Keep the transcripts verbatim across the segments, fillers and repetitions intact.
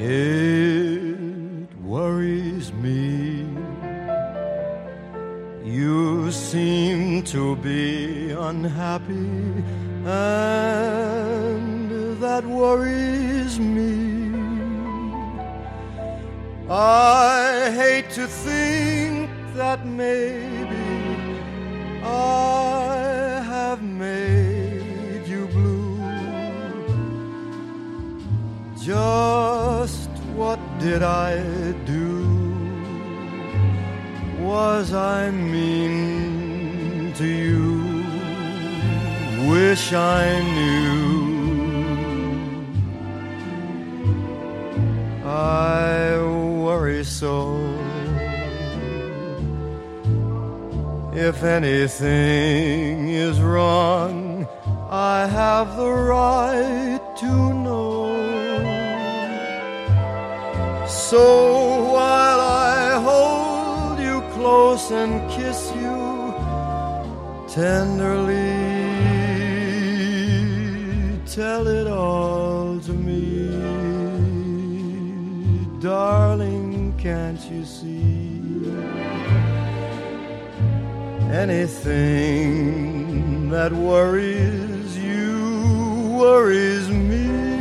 It worries me. You seem to be unhappy, and that worries me. I hate to think that maybe I have made you blue. Just what did I do? Was I mean to you? Wish I knew. I worry so. If anything is wrong, I have the right to know. So while I hold you close and kiss you tenderly, tell it all to me. Darling, can't you see? Anything that worries you worries me.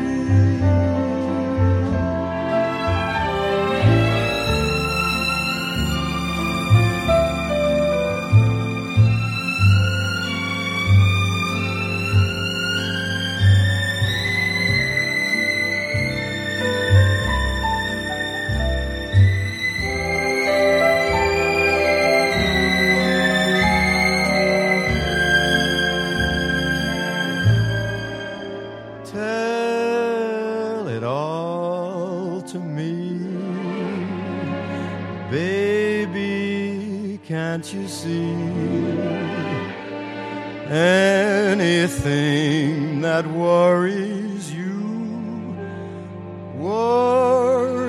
Tell it all to me, baby, can't you see? Anything that worries you worries